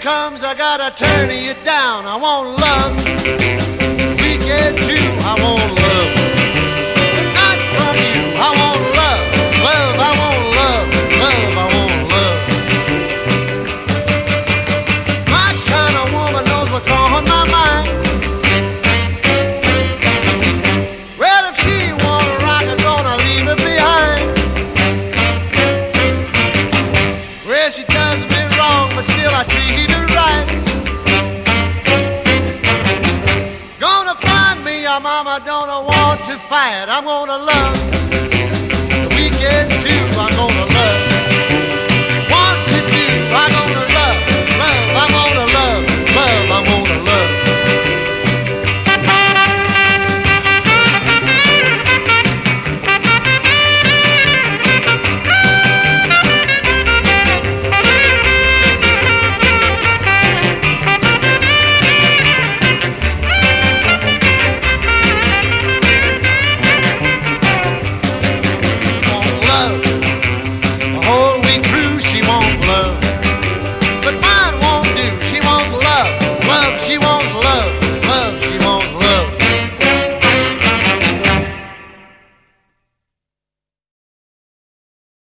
comes, I gotta turn you down. I want love. We get you, I want love. Not from you, I want love. Love, I want love. Love, I want love. My kind of woman knows what's on my mind. Well, if she wanna rock, I'm gonna leave her behind. Well, she does me wrong, but still I treat her right. Gonna find me a mama, don't want to fight. I'm gonna love the weekend too. I'm gonna